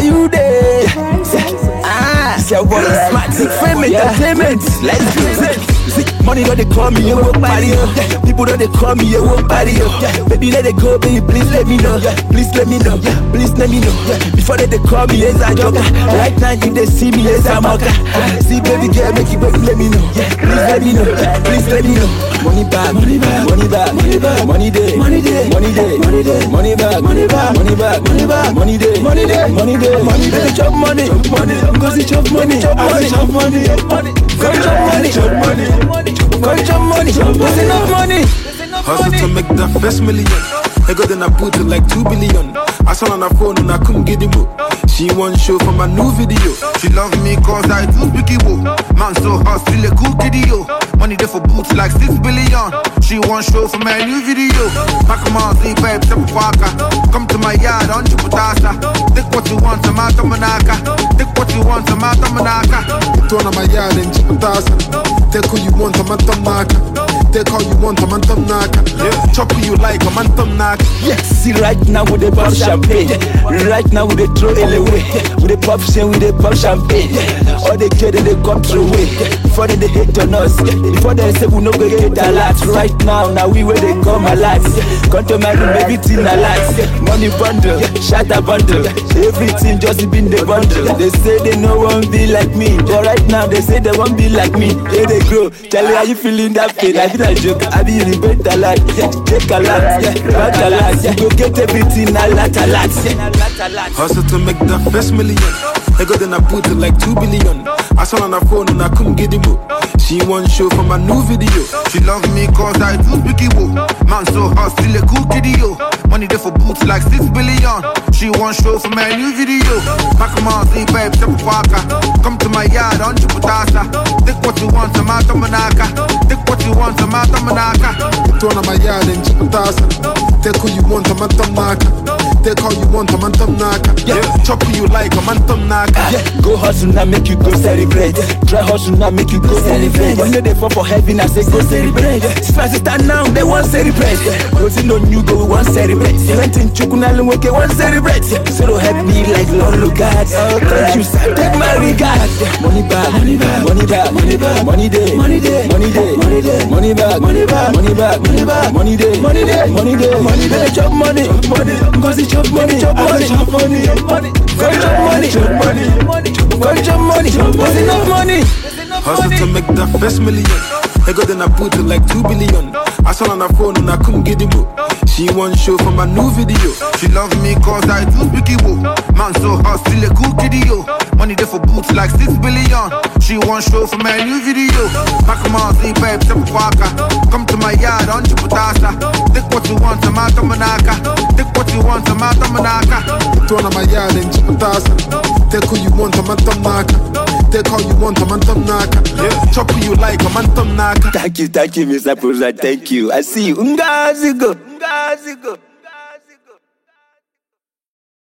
new day. It's your boy Smart Fame Entertainment. Let's do it. Money don't they call me, you won't party. People don't they call me, you won't party. Baby, let it go, baby, please let me know. Please let me know, please let me know. Before they call me as a joker. Right now, if they see me as a mocker. See, baby girl, make it, baby, let me know. Please let me know, please let me know. Money back, money back, money back, money back, money day, money day, money day, money day, money back, money back, money back, money back, money day, money day, money day, money day. Chop money, money, because it's chop money, chop money, chop money, money. Come chop money, chop money, come chop money, there's enough money. Hustle to make that first million. I got then I put it like 2 billion. I saw on her phone and I couldn't get him up. She want show for my new video. She love me cause I do speak Igbo. Man so hot, still a cool kiddy yo. Money there for boots like 6 billion. She want show for my new video. Pakama, see babe, Sepapaka. Come to my yard on Chuputasa. Take what you want, Samata Manaka. Take what you want, Samata Manaka. Turn on my yard in Chuputasa. Take who you want, Samata Manaka. Take all you want, Samata Manaka. Chop who you like, Samata Manaka. Yes, see right now with the pop champagne. Right now with the throw it away. With the pop chain, with the pop champagne. All they get it, they come through away. Before they hate on us. Before they say we no go get a lot. Right now we where they come alive. Come to my room, everything alive. Money bundle, shatter bundle. Everything just been the bundle. They say they no one be like me. But right now they say they won't be like me. Here they grow. Tell me how you feeling that pain. I feel a joke. I be in bed a lot. Take a lot. Back a lot. Go get everything a lot. Hustle to make that first million. I got then I put it like 2 billion. I saw on her phone and I couldn't get him up. She want show for my new video. She love me cause I do speak Igbo. Man so hot, still a cool kiddy yo. Money there for boots like 6 billion. She want show for my new video. Pakama, see babe, Sepapaka. Come to my yard on Chuputasa. Take what you want, Samata Manaka. Take what you want, Samata Manaka. Turn on my yard in Chuputasa. Take who you want, Samata Manaka. Take all you want, Samata Manaka. Chop who you like, Samata Manaka. Go hustle now, make you go celebrate. Try hustle now, make you go celebrate. When they fall for heaven, I say go celebrate. Spicy stand now, they want celebrate. Cause you know you go, we want celebrate. Went in Chukunal, we want celebrate. So don't help me like Lord Lugard. Thank you, sir, take my regard. Money back, money back, money back, money back, money day, money day, money day, money day, money back, money back, money back, money back, money day, money day, money day, money day. Chop money, money, cause it's chop money, chop money, chop money, money. Go chop money, chop money, go chop money, there's enough money. Hustle to make that first million. I got then I put it like 2 billion. I saw on her phone and I couldn't get him up. She want show for my new video. She love me cause I do speak Igbo. Man so hot, still a cool kiddy yo. Money there for boots like 6 billion. She want show for my new video. Pakama, see babe, Sepapaka. Come to my yard on Chuputasa. Take what you want, Samata Manaka. Take what you want, Samata Manaka. Turn on my yard in Chuputasa. Take who you want, Samata Manaka. Take all you want, Samata Manaka. Chop who you like, Samata Manaka. Thank you, Mr. Puzza, thank you. I see you. Ungazigo.